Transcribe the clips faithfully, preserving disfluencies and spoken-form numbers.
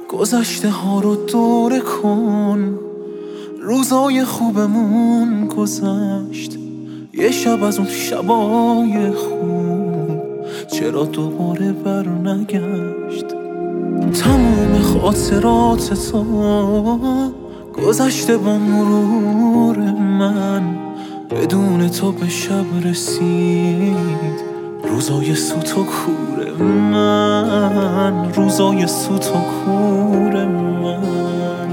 گذشته ها رو دوره کن، روزای خوبمون گذشت، یه شب از اون شبای خوب چرا دوباره بر نگشت. تموم خاطرات تو گذشته با مرور من، بدون تو به شب رسید روزای سوت و کور من، روزای سوت و کور من.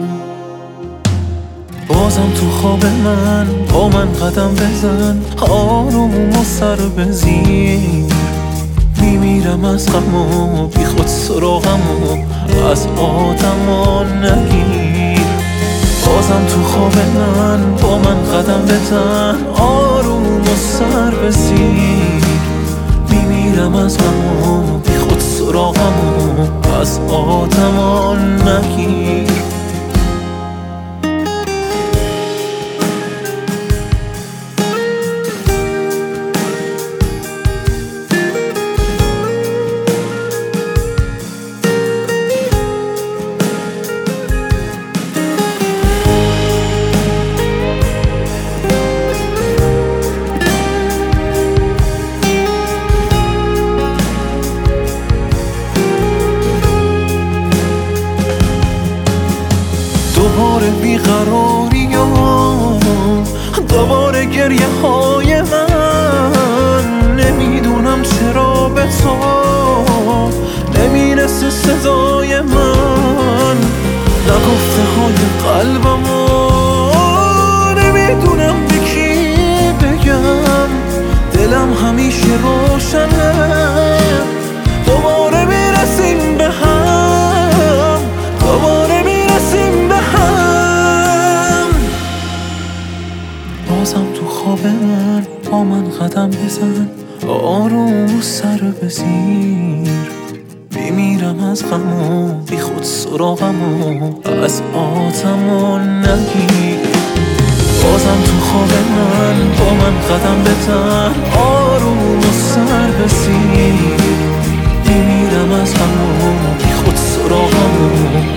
بازم تو خواب من با من قدم بزن، آروم و سر بزیر، میمیرم از غم و بی خود سراغم و از آدما نگیر. بازم تو خواب من با من قدم بزن، آروم و سر بزیر، میمیرم از غم و بی خود سراغم و از آدما نگیر. دوباره بیقراری ها، دوباره گریه های من، نمیدونم چرا به تو نمیرسه صدای من، نگفته های قلبمو نمیدونم به کی بگم، دلم همیشه روشنه دوباره میرسیم به هم، دوباره میرسیم به هم. بازم تو خواب من با من قدم بزن، آروم سر بزیر، میمیرم از غم و بی خود سراغم و از آدما نگیر. بازم تو خواب من با من قدم بزن، آروم سر بزیر، میمیرم از غم و بی خود سراغم و